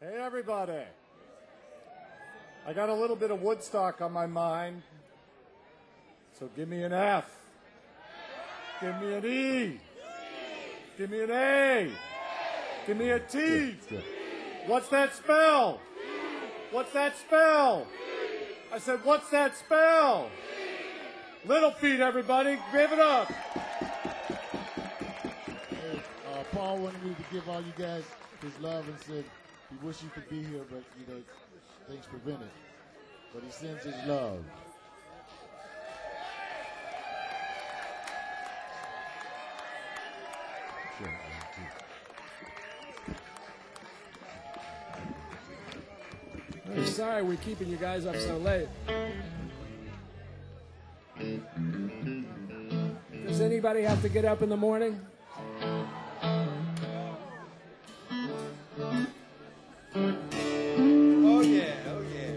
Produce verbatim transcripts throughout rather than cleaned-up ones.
Hey, everybody. I got a little bit of Woodstock on my mind, so give me an F. Give me an E. Give me an A. Give me a T. What's that spell? What's that spell? I said, what's that spell? Little feet, everybody. Give it up. Hey, uh, Paul wanted me to give all you guys his love and said he wished he could be here, but, you know, things prevent it. But he sends his love. Sure, Hey, sorry we're keeping you guys up so late. Does anybody have to get up in the morning? Oh yeah, oh yeah.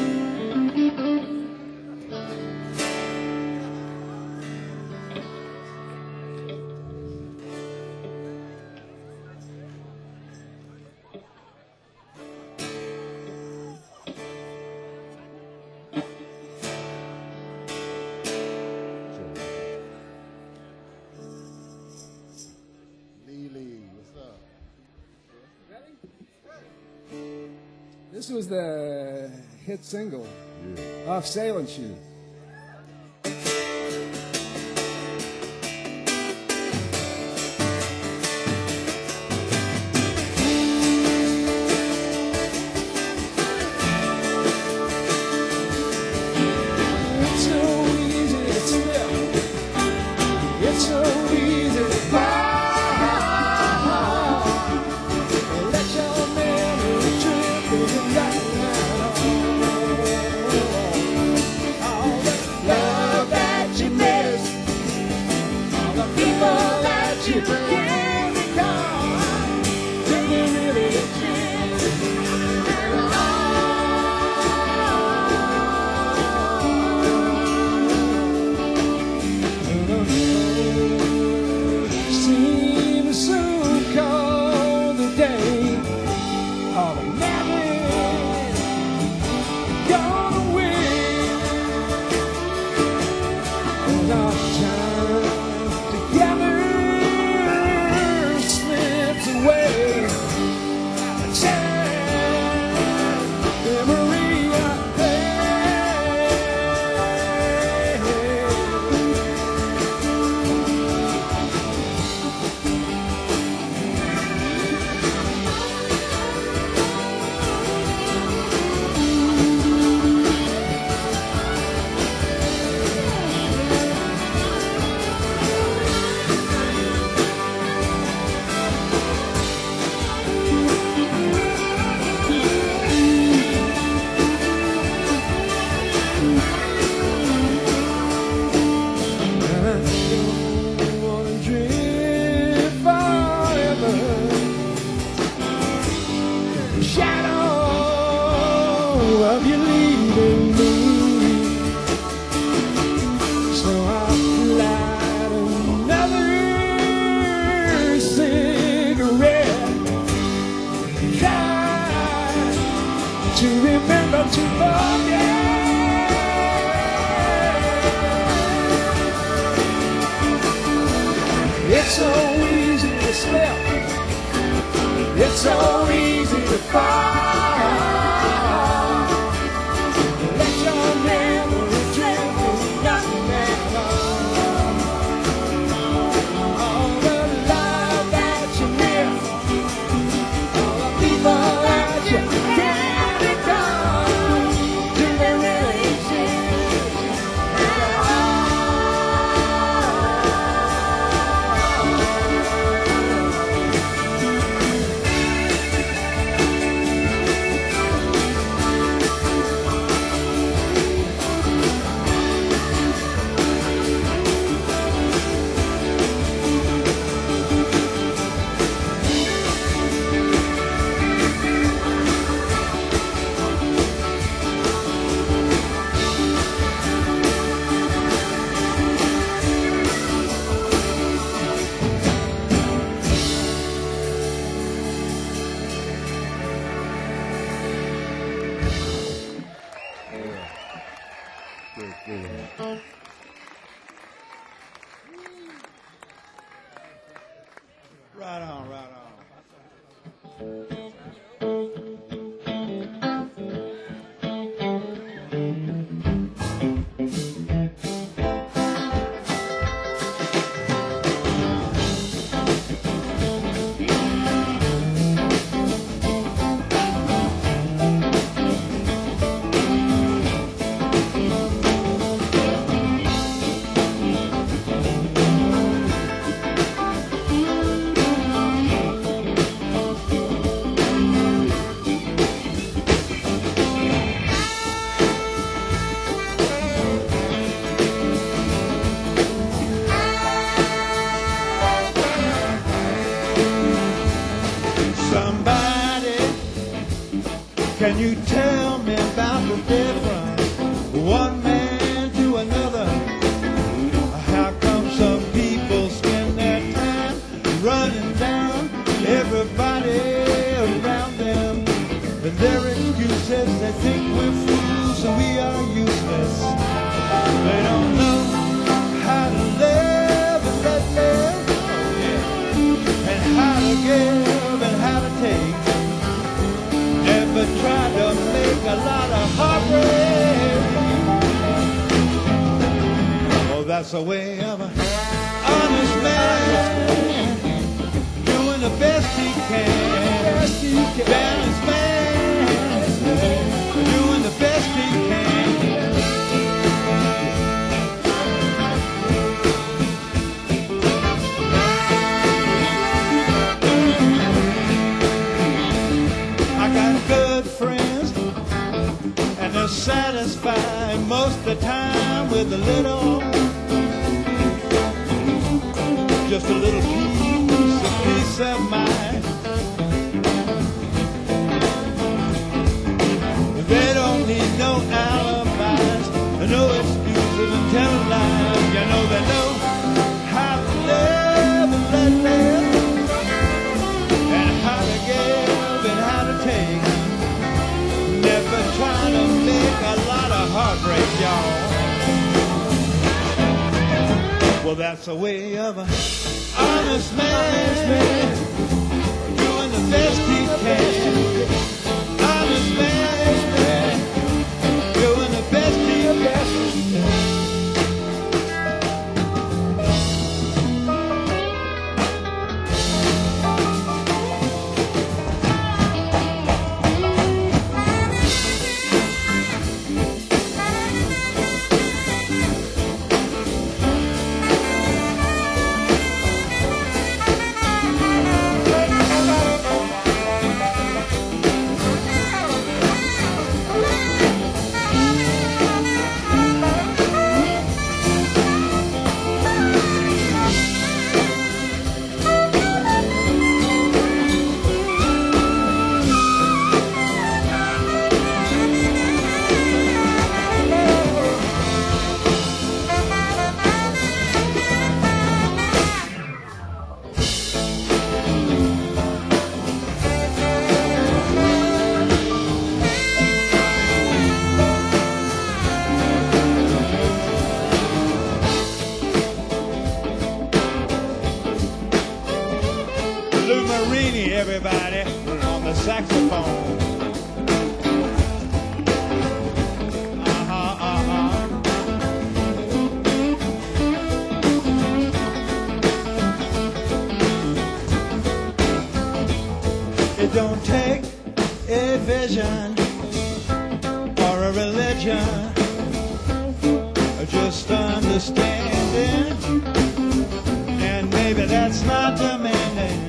This was the hit single yeah. off Sailing Shoes. It's so easy to slip. It's so easy to fall. You can't recall. Do you really exist? Seems so cold the day of a never gone away. Enough time together away. Memory of of you leaving me, so I'll light another cigarette, try to remember to forget. It's so easy to slip, it's so easy to fall. Right on, right on. Somebody, can you tell me about the difference? One man to another. How come some people spend their time running down everybody around them? And their excuses, they think we're fools and we are useless. They don't know how to live and let live. Oh, yeah. And how to give and how to take. Never try to make a lot of heartbreak. Oh, that's the way of an honest man, doing the best he can. Balanced man, doing the best he can. I got good friends, and they're satisfied most of the time with a little, just a little piece, a peace of mind. They don't need no alibis, no excuses and telling lies. You know they know how to live and let live, and how to give and how to take. Never trying to make a lot of heartbreak, y'all. Well, that's the way of an honest man, doing the best he can. Honest man, doing the best he can. Lou Marini, everybody, on the saxophone. Uh-huh, uh-huh. It don't take a vision or a religion, just understanding, and maybe that's not demanding.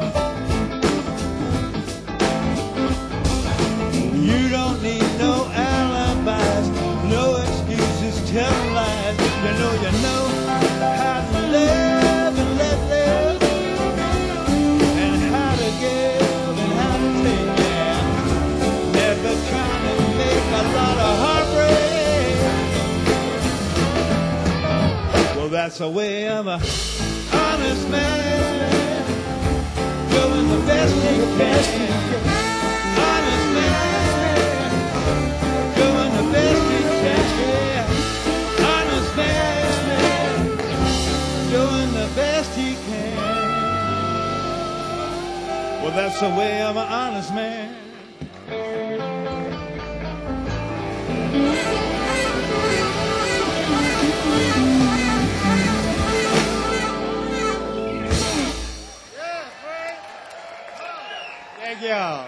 You don't need no alibis, no excuses, tell lies. You know you know how to live and let live, and how to give and how to take. Yeah. Never trying to make a lot of heartbreak. Well, that's the way of an honest man, doing the best he can. Honest man, doing the best he can. Honest the way of an honest man. Thank y'all.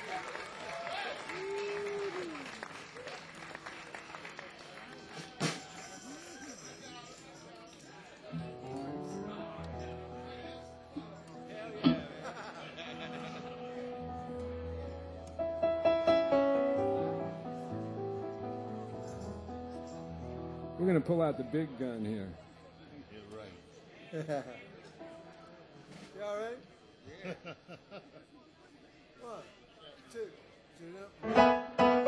We're going to pull out the big gun here. You're right. You all right? Yeah. One, two, two,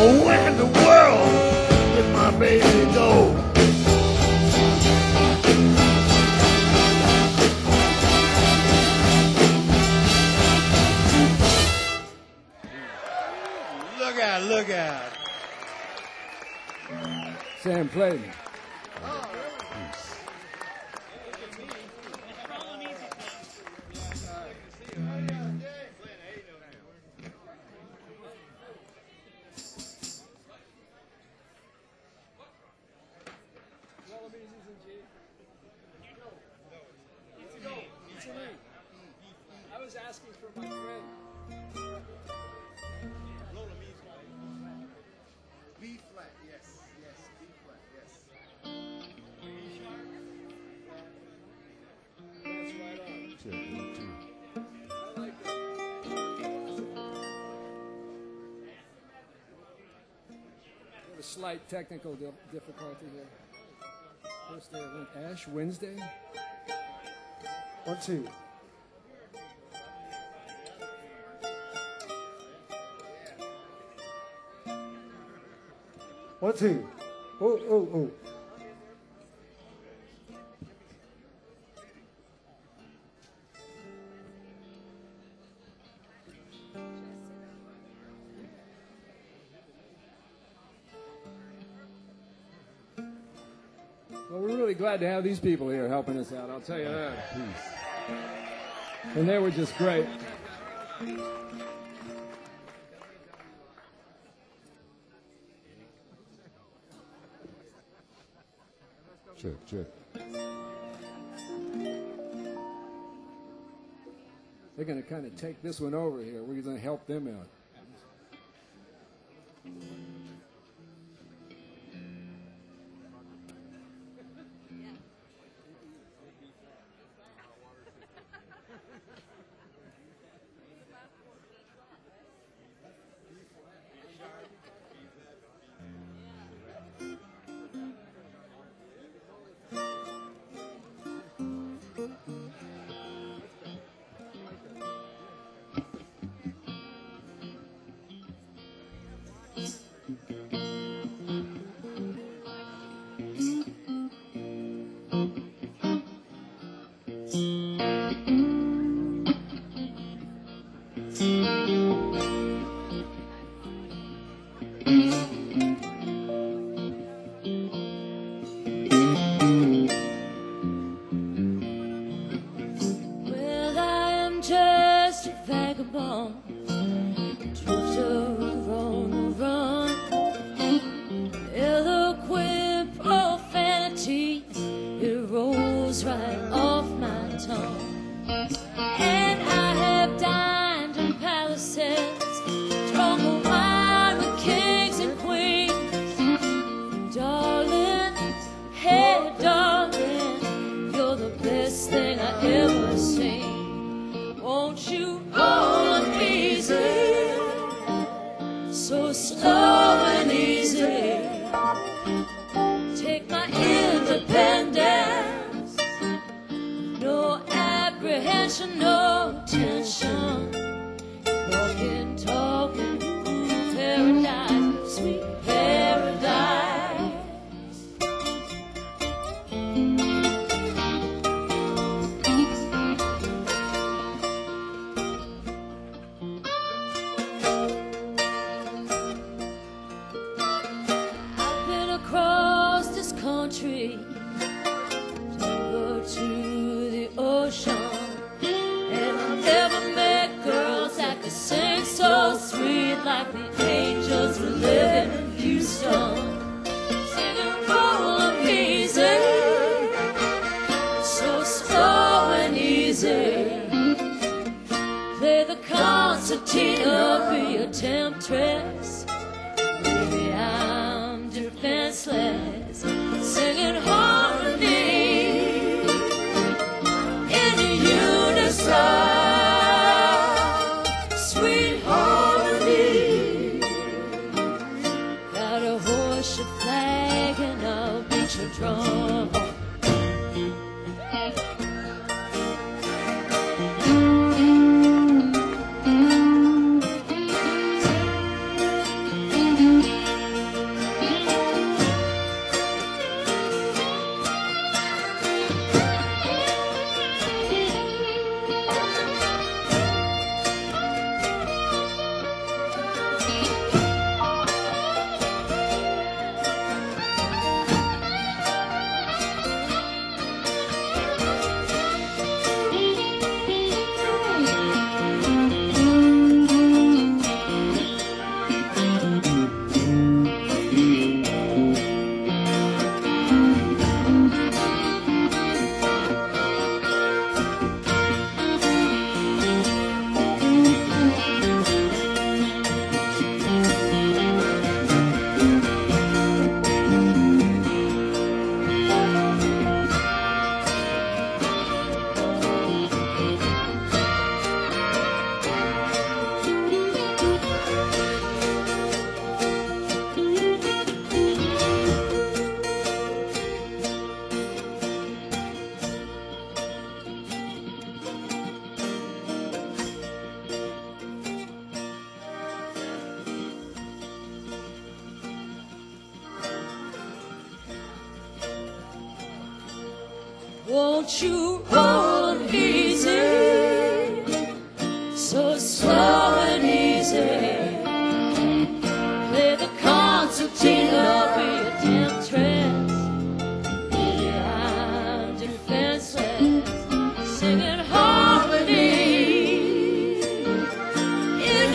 Oh, where in the world did my baby go? Look out, look out. Sam Clayton. I was asking for my friend. B flat, yes, yes, B flat, yes. That's right on. Check one, two. I like that. We have a slight technical di- difficulty here. First day of Wed- Ash Wednesday. One, two. One, two. Oh, oh, oh. Well, we're really glad to have these people here helping us out, I'll tell you that. Peace. And they were just great. Check, check. They're going to kind of take this one over here. We're going to help them out. Well, I am just a vagabond, drifter on the run, eloquent profanity, it rolls right off my tongue. And I have dined in palaces, drunk a wine with kings and queens. Darling, hey darling, you're the best thing I ever seen. Won't you hold me easy, so slow and easy? Take my independence, no apprehension, no tension. Talking, talking, paradise, sweet paradise. I've been across this country to go to the ocean, and I've never met girls that could sing so sweet like the angels were living in Houston. Singing roll 'em easy, so slow and easy. Play the concertina, be a temptress. Maybe I'm defenseless, singing harmony in unison, sweet harmony. Gotta hoist your flag and I'll beat your drum. Won't you roll easy, so slow and easy? Play the concertina with your temptress. I'm defenseless, singing harmony in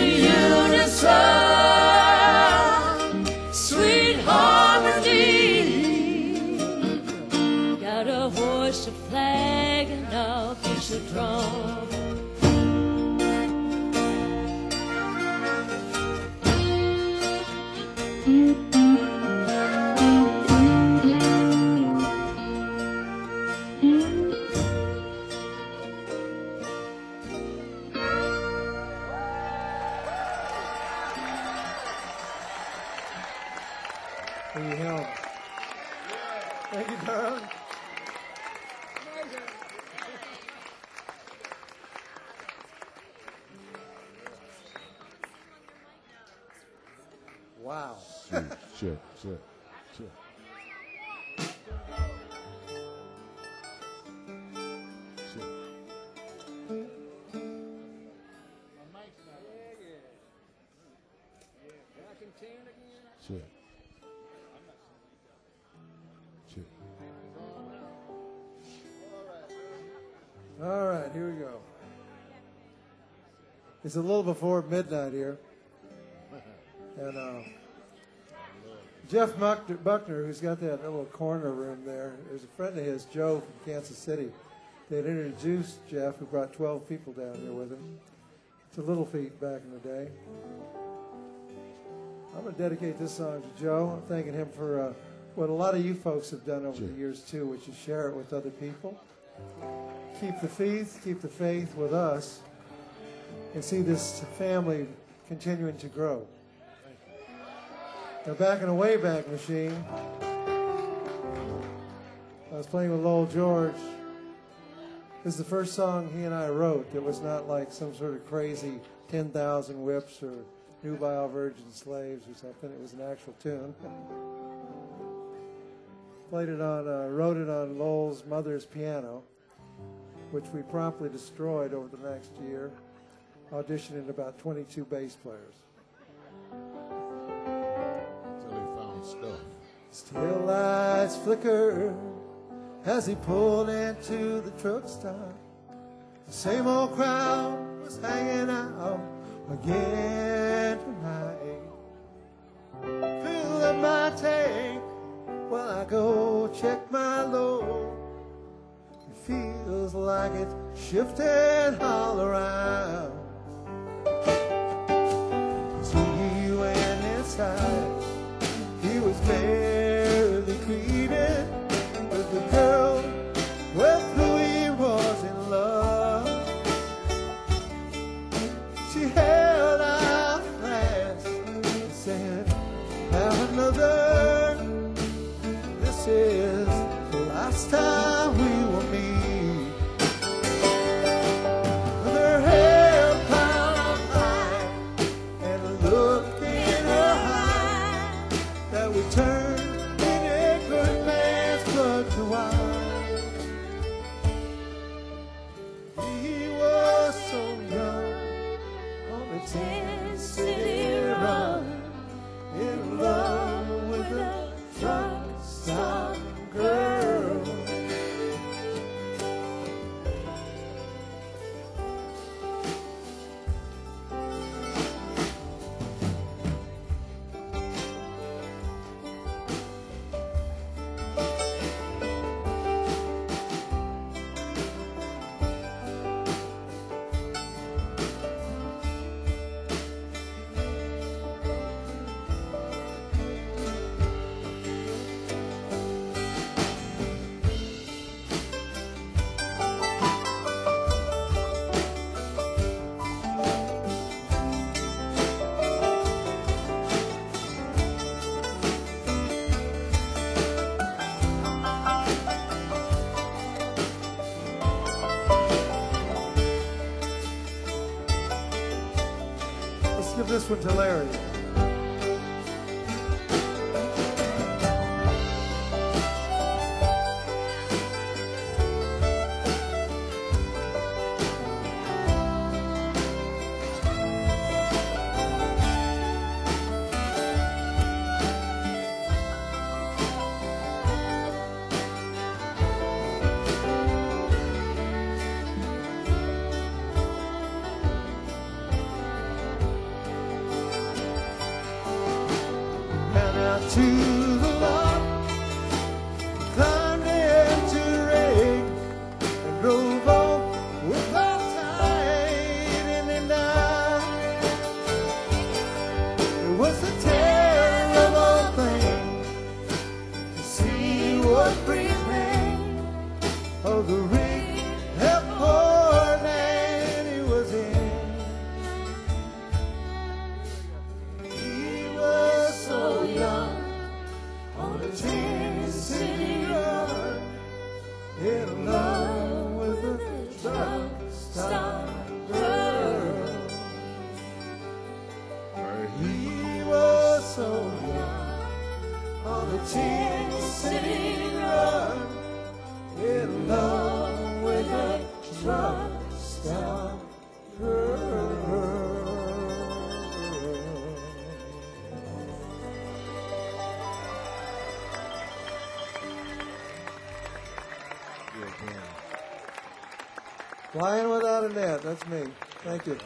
unison, sweet harmony. Got a hoist, a flag, and a piece of drum. Thank you, Helen. Thank you, Don. Wow. Sure, sure, sure, sure. Sure. Sure. Sure. All right, here we go. It's a little before midnight here. And uh, Jeff Buckner, Buckner, who's got that little corner room there, is a friend of his, Joe from Kansas City. They'd introduced Jeff, who brought twelve people down here with him, to Little Feat back in the day. I'm going to dedicate this song to Joe. I'm thanking him for uh, what a lot of you folks have done over Sure. the years, too, which is share it with other people. Keep the faith, keep the faith with us, and see this family continuing to grow. Now, back in the Wayback Machine, I was playing with Lowell George. This is the first song he and I wrote that was not like some sort of crazy ten thousand whips or Nubile Virgin Slaves or something. It was an actual tune. Played it on, uh, wrote it on Lowell's mother's piano, which we promptly destroyed over the next year, auditioning about twenty-two bass players. Until they found stuff. Still lights flicker as he pulled into the truck stop. The same old crowd was hanging out again tonight. Fill up my tank while I go check my load. It feels like it's shifting all around. So he went inside. He was barely greeted with the girl with who he was in love. She held out a glass and said, have another. This is the last time we will meet. With her hair piled high and a look in her eye that would turn any good man's blood to wine. He was so young on the Ten City Run, in love with a truck stop girl. Let's give this one to Larry. out to the lot, climbed into the rig, and drove off without tying any knot. It was a terrible thing to see what remained of the rig that poor man he was in. He was so young on a Tin City run, in love with a truck stop girl. He was so young on a Tin City run, in love with a truck stop girl. Flying without a net, that's me. Thank you.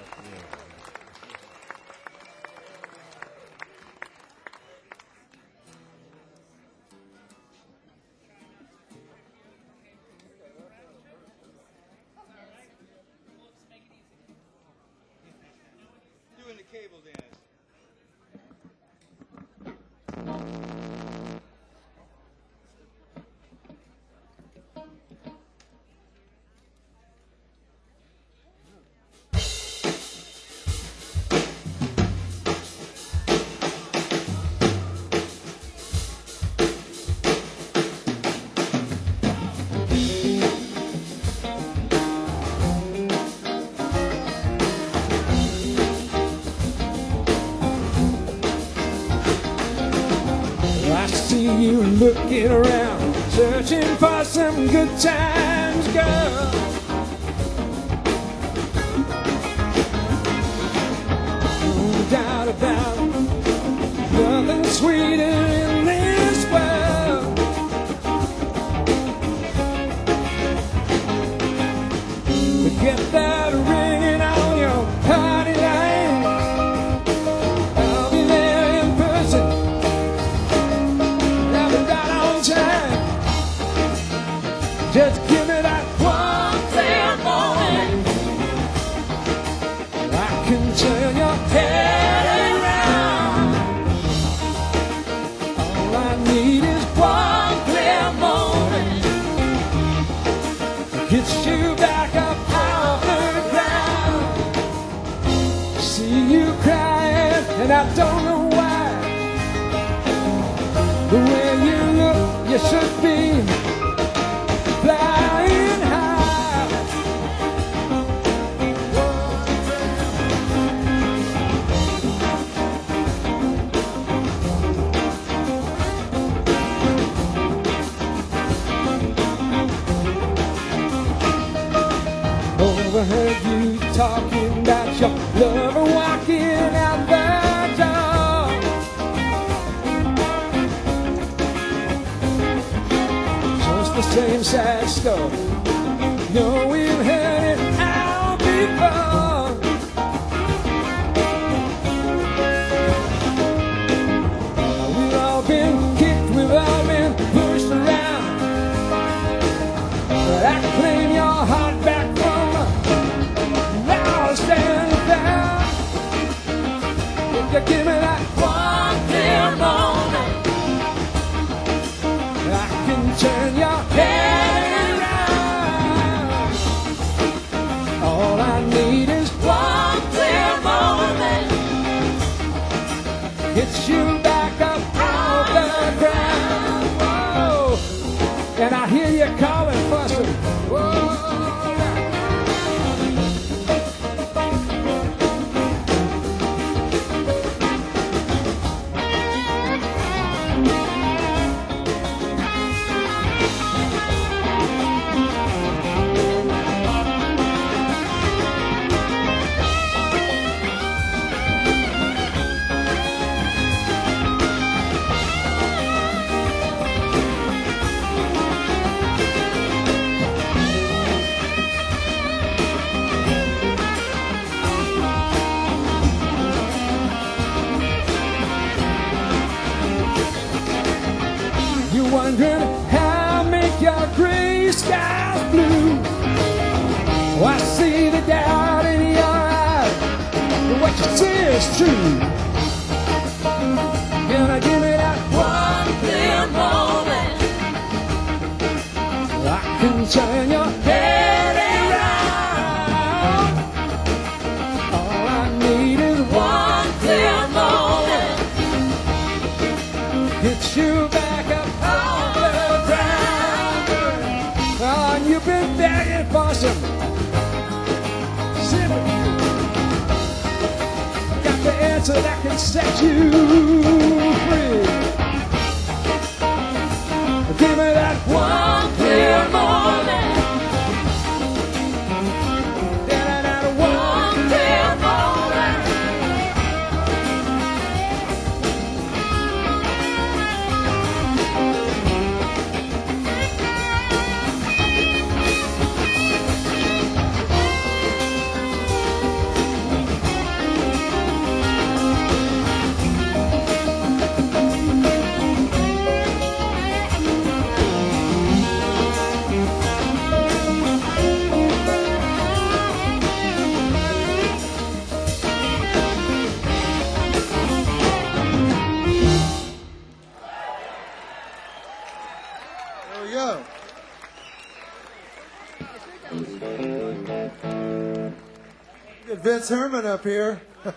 Doing the cable dance. I see you looking around, searching for some good times, girl. No doubt about it, nothing sweeter in this world. Forget that ringing on your party line. I'll be there in person. Just give me that one clear morning. I can turn your head around. All I need is one clear morning. Gets you back up off the ground. See you crying, and I don't know why. The way you look, you should be flying high. Overheard you talking about your lover walking out the door. Just the same sad story. No, we've heard it all before. We've all been kicked, we've all been pushed around. But I claim your heart back from lost and found. If you give me that one clear morning, I can turn your head around. All I need is one clear morning. Gets you back up off the ground. Whoa. And I hear you calling, fussing. Whoa. wondering how I make your gray skies blue. Oh, I see the doubt in your eyes, but what you say is true. Can I give me that One clear moment, I can turn your head around. All I need is one clear moment, get you back up on the ground. Oh, and you've been begging for some sympathy. Got the answer that can set you free. Give me that one clear moment, that, that one. one clear moment. There we go. Get Vince Herman up here.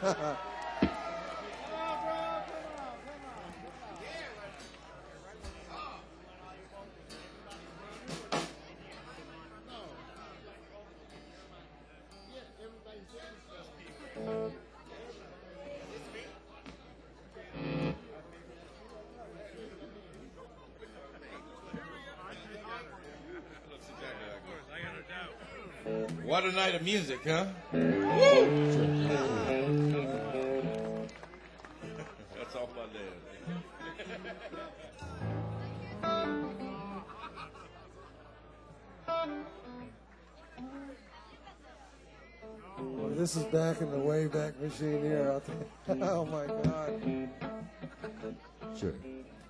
What a night of music, huh? That's all my dad. Boy, this is back in the Wayback Machine here. I'll tell you. Oh my God. Sure. What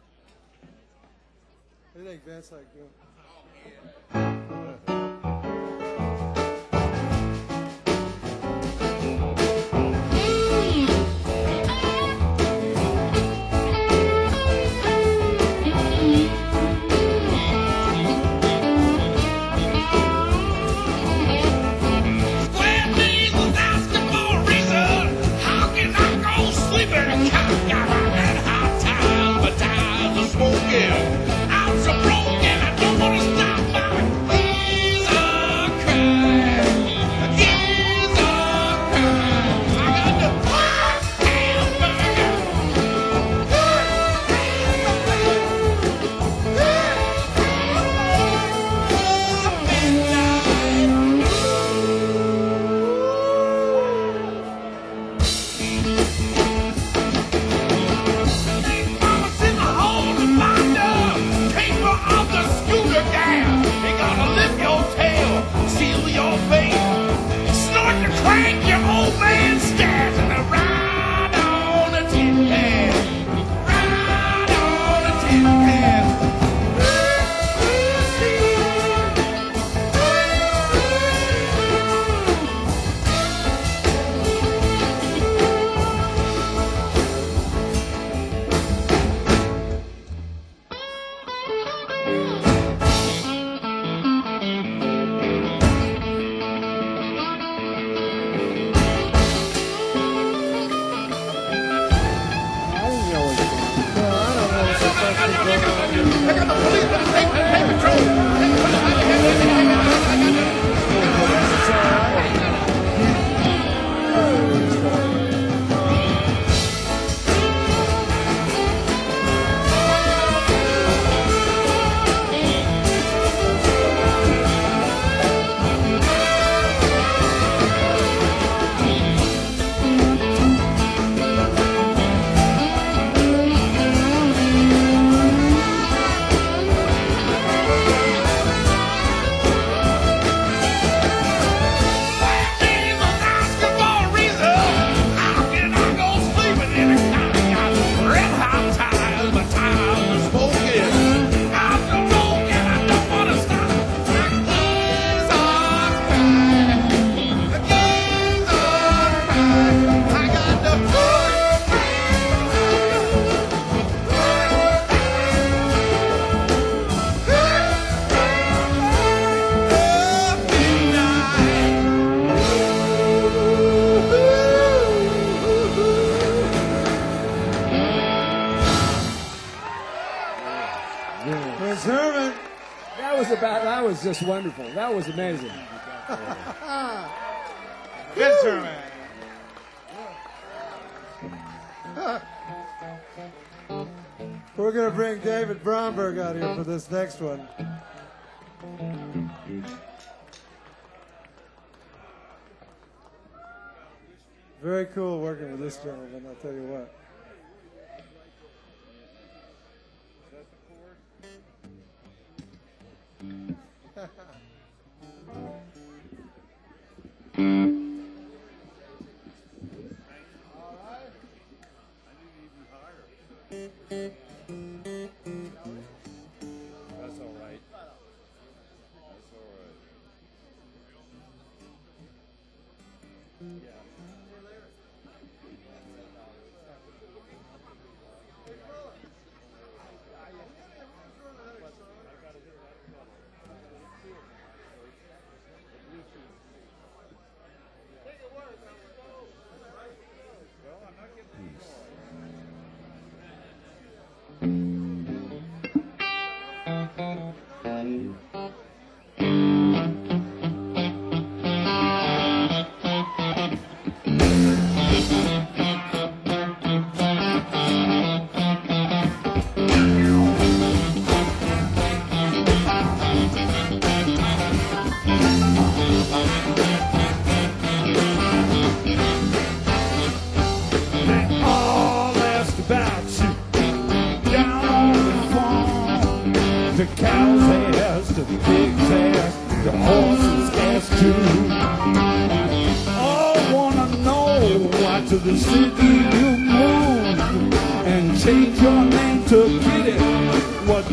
do you think, Vince? Like, you know? Square knees was asking for a reason. How can I go sleeping? I got that hot time, but times are smoking. I'm so broken, I don't wanna stop my knees are crying. Knees are crying. I got the hot hamburger. Mama's in the hole to find her. Prince Herman. That was about, that was just wonderful. That was amazing. Vince Herman. We're going to bring David Bromberg out here for this next one. Very cool working with this gentleman, I'll tell you what. That's all right. That's all right. Yeah. The cow's ass, the pig's ass, the horse's ass too. All wanna know why to the city you move and change your name to get it. What?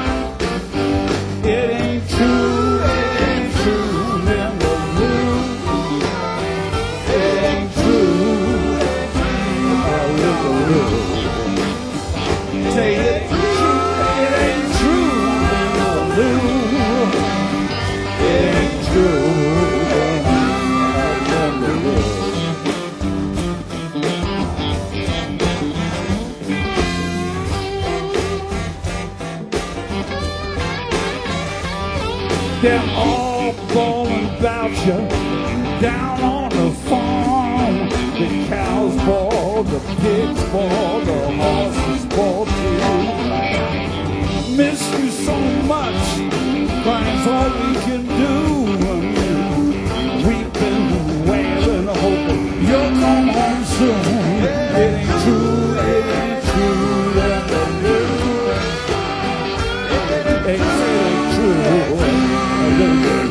It ain't true, it ain't true, never will. It ain't true, I never will. Say it. They're all bawling about you down on the farm. The cows bawl, the pigs bawl, the horses bawl too. Miss you so much, crying's all we can do. Weeping, wailing, hoping you'll come home soon. It ain't true, it ain't true, that the new. It ain't true. Hey, it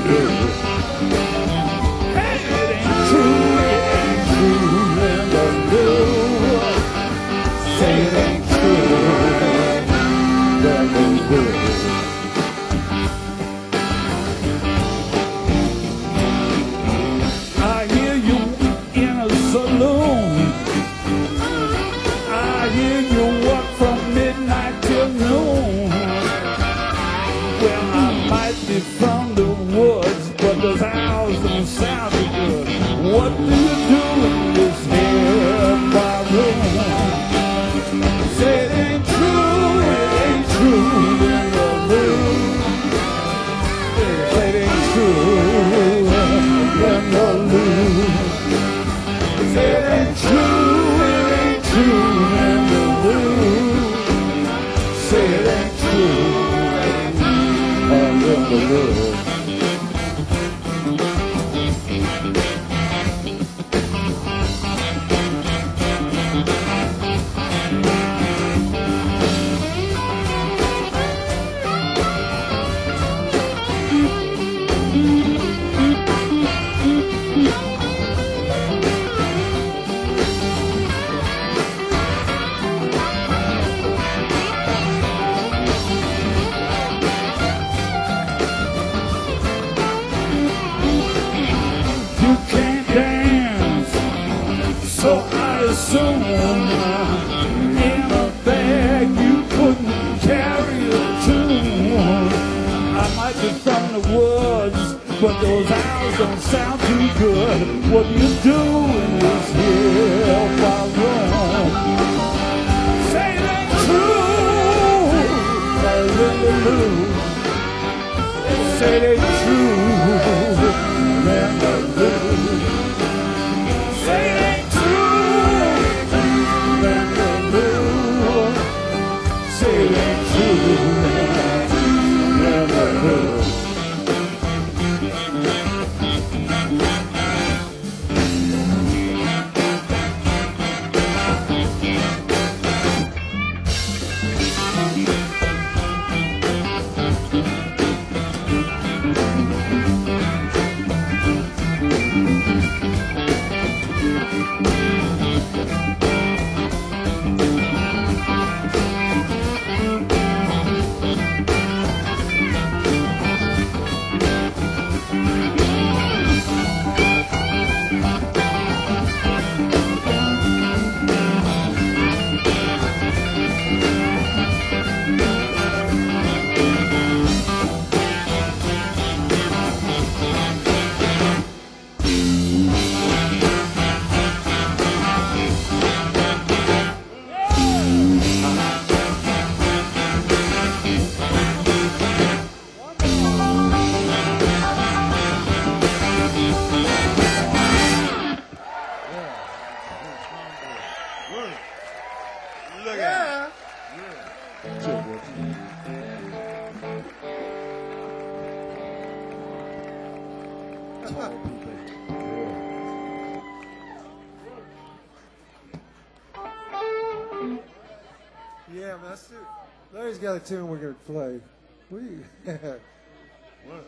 ain't true, it ain't true, never do. Say it ain't true, never do. I hear you in a saloon. I hear you work from midnight till noon. Well, I might be from the woods, but those owls don't sound too good. What do you do in this here bar room? Say it ain't true, it ain't true, then you'll lose. Say it ain't true, then you'll lose. Say it ain't true, it ain't true, then you'll lose. Say it ain't true. In the world. So I assume in a bag you couldn't carry a tune. I might be from the woods, but those owls don't sound too good. What you doing is here by room. Say it ain't true. I really Say it ain't true, Linda Lou. Say it ain't true, Linda Lou. Say it ain't true, Linda Lou. Look at it. Yeah, man, that's it. Larry's got a tune we're going to play. We, What?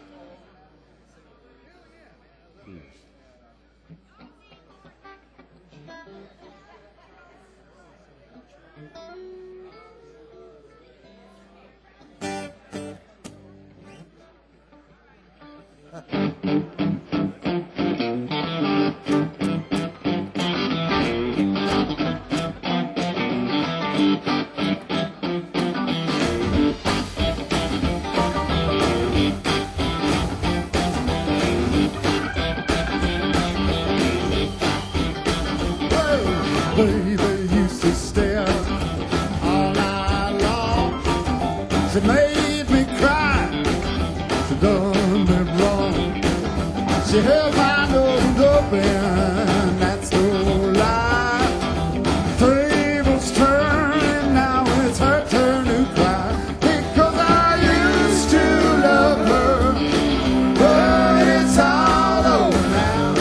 Baby used to stare all night long. She made me cry. She done me wrong. She held my nose open. That's no lie. Tables turning, now it's her turn to cry. Because I used to love her, but it's all over now.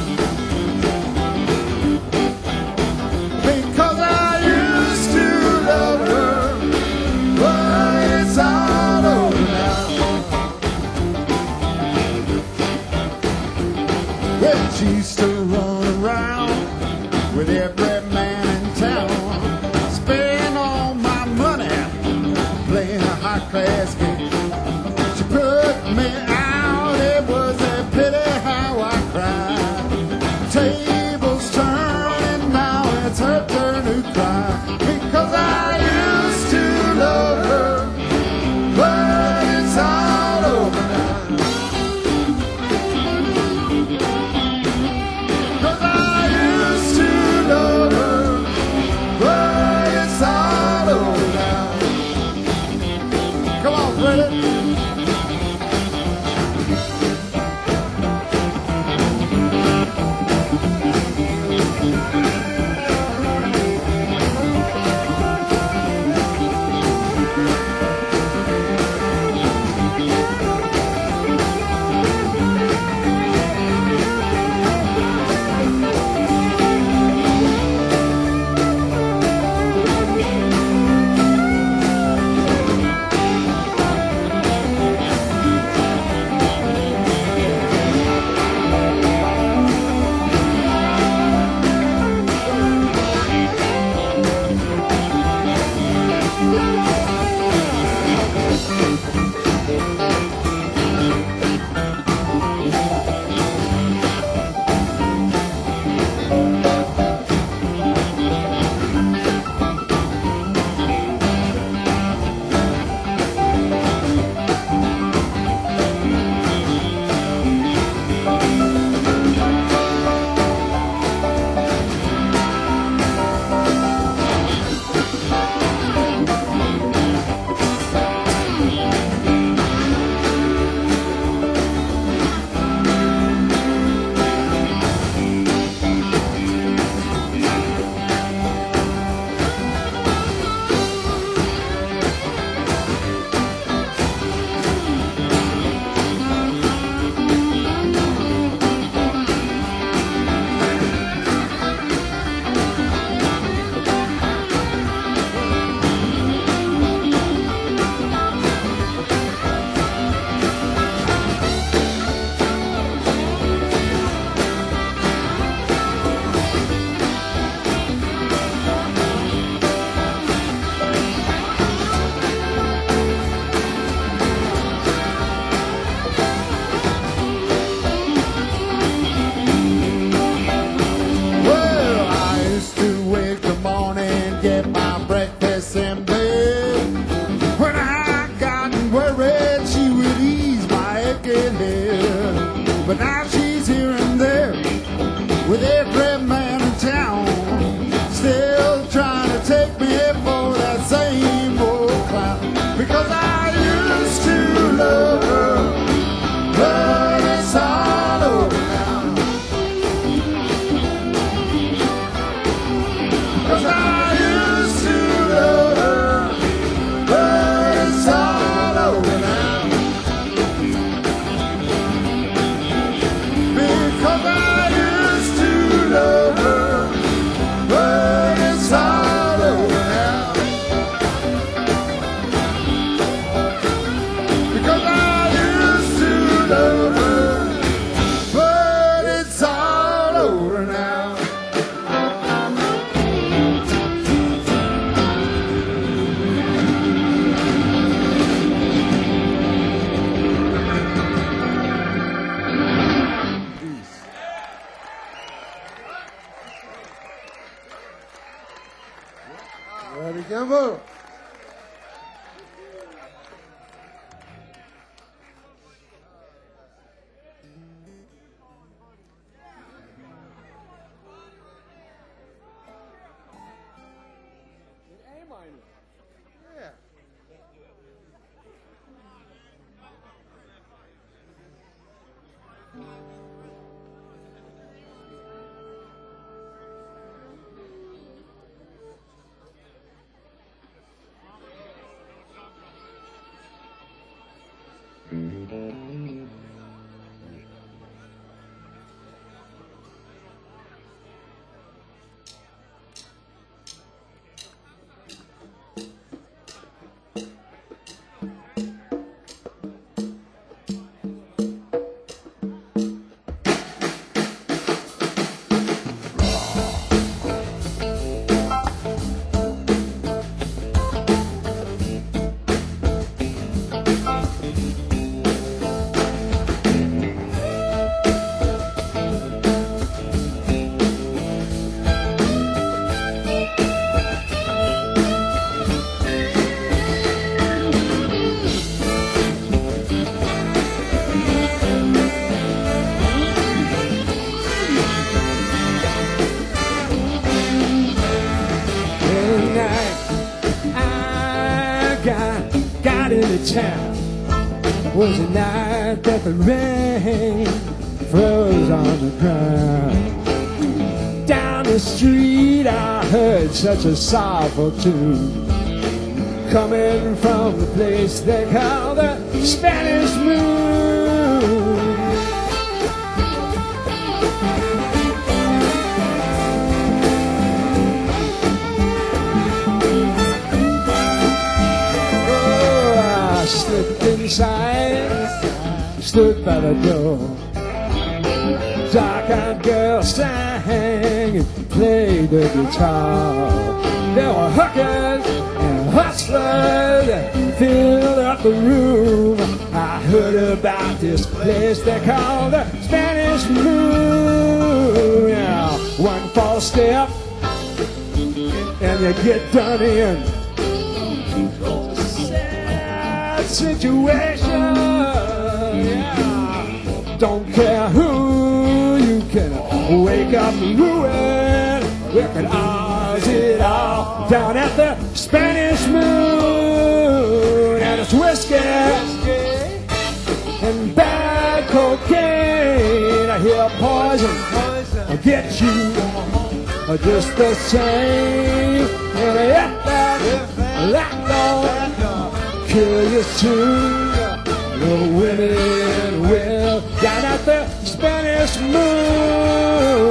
Because I used to love her, but it's all over now. Well, she used to run around with every man in town, spend all my money playing a high-class game. She put me out, it was a pity how I cried. Tables turning, now it's her turn to cry. Because I used to love her, but it's all over now. Because I used to love her, but it's all over now. Come on, Freddie. Town was a night that the rain froze on the ground. Down the street I heard such a sorrowful tune coming from the place they call the Spanish Moon. Slipped inside, stood by the door. Dark-eyed girl sang and played the guitar. There were hookers and hustlers that filled up the room. I heard about this place they call the Spanish Moon. Yeah, one false step and you get done in. Situation, yeah. Don't care who you can wake up ruined. We can ours it all down at the Spanish Moon, and it's whiskey and bad cocaine. I hear poison will get you just the same, and if that that don't kill you soon, the women will down at the Spanish Moon.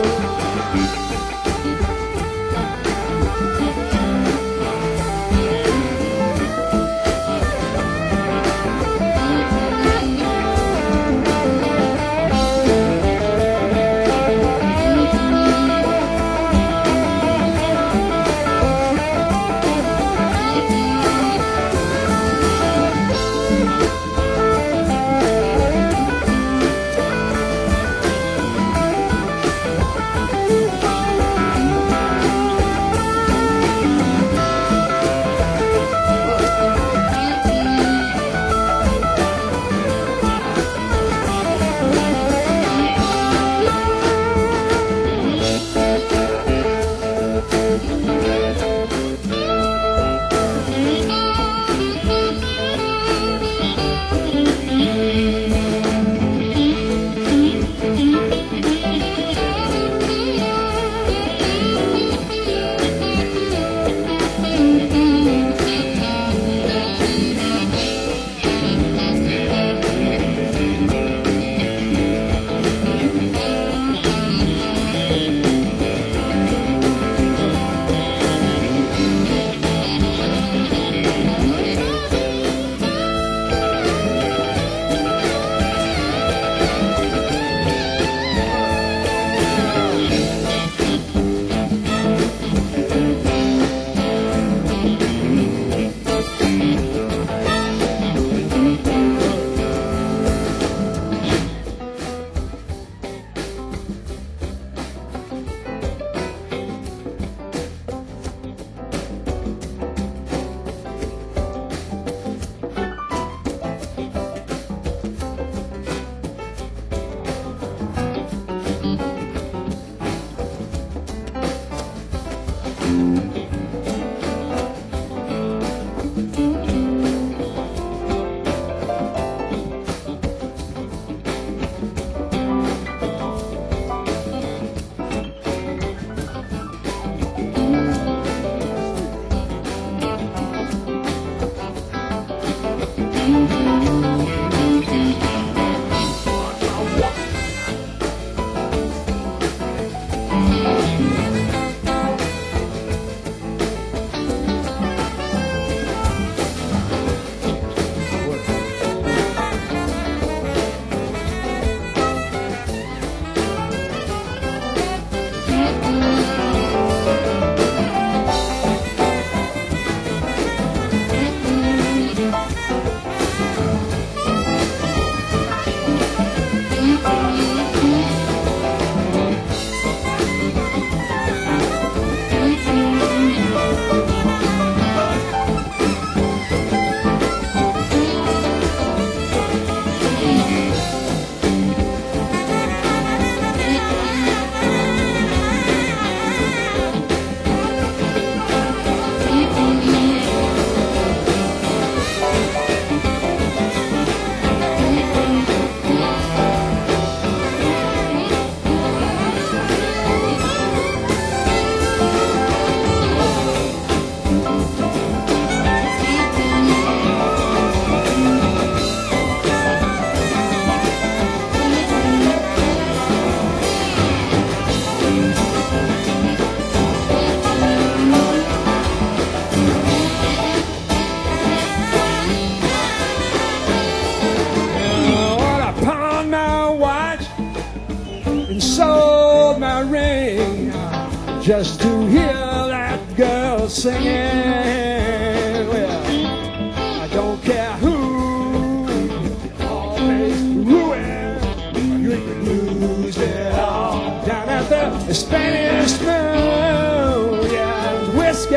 just to hear that girl singing. Well, I don't care who, always ruin. You lose it all down at the Spanish Moon. Yeah, whiskey,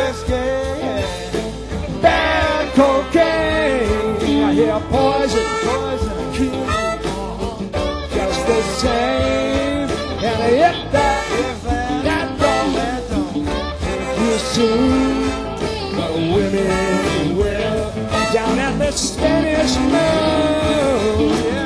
bad cocaine. I hear poison, poison, kill just the same. And I hit that, that don't, you soon. But women will down at the Spanish Moon. Yeah.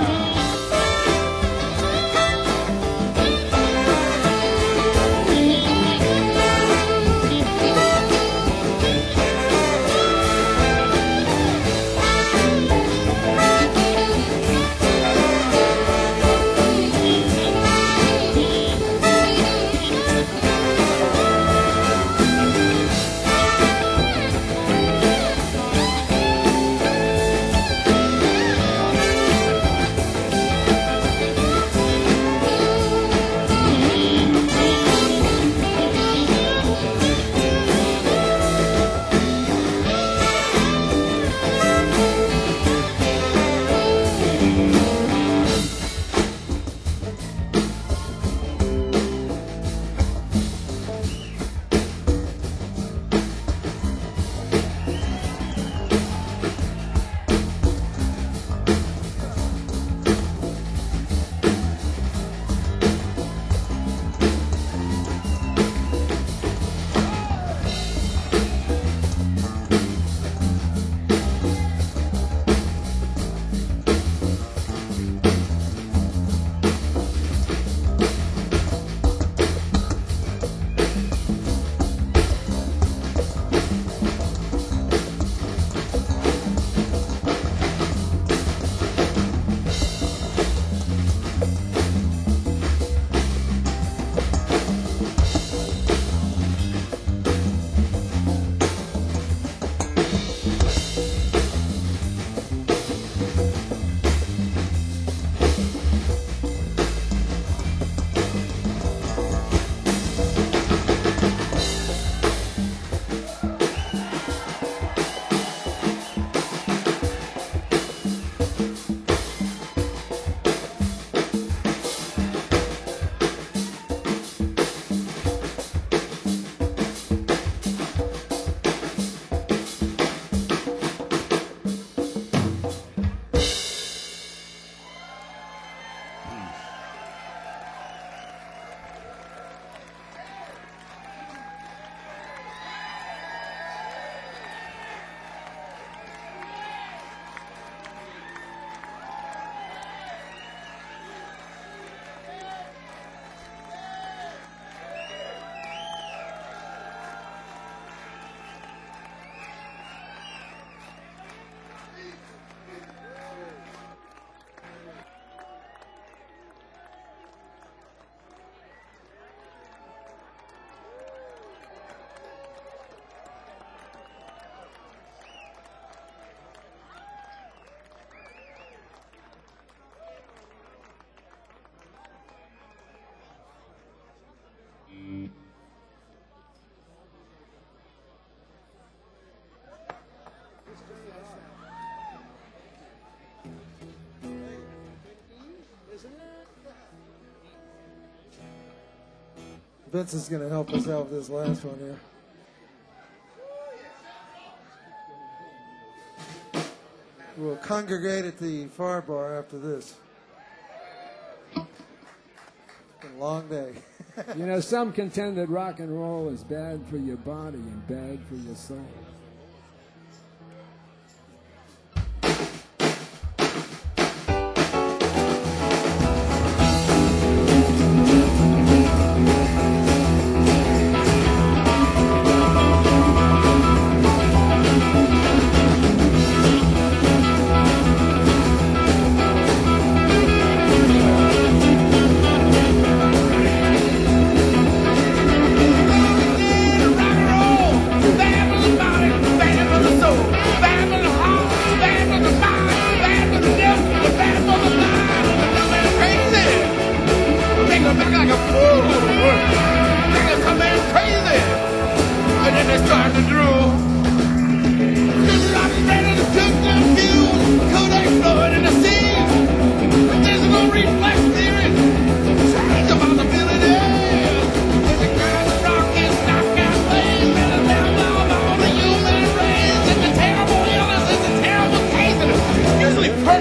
Vince is going to help us out with this last one here. We'll congregate at the far bar after this. It's been a long day. You know, some contend that rock and roll is bad for your body and bad for your soul. Rock and roll, bad for the body.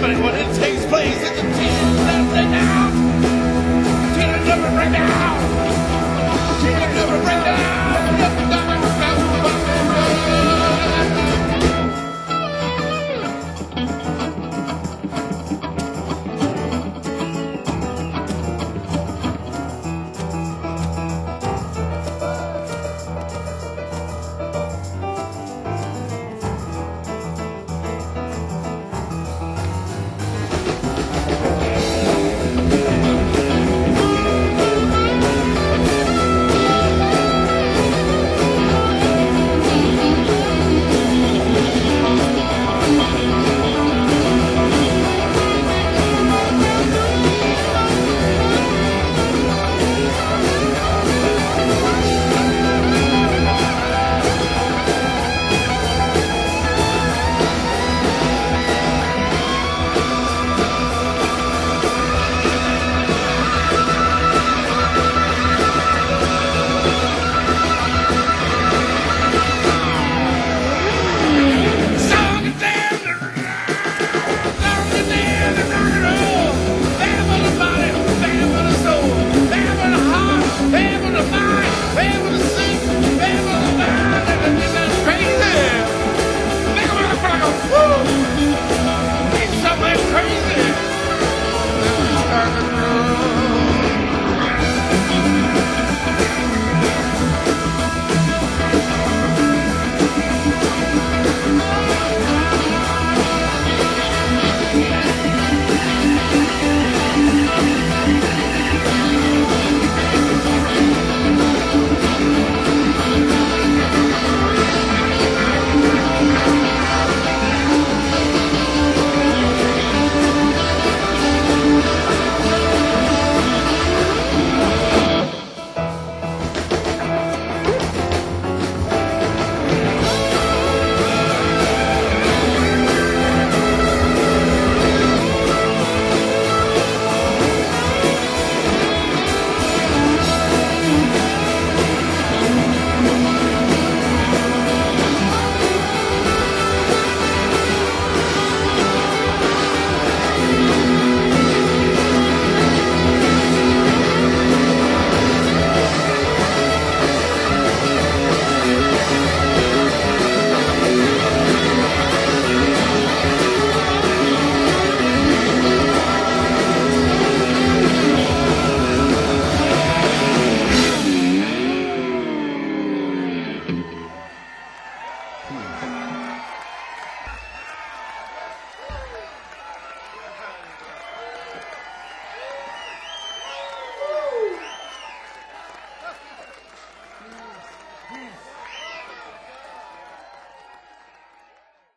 happening when it takes place. It's a tear that break down. Tear that break down.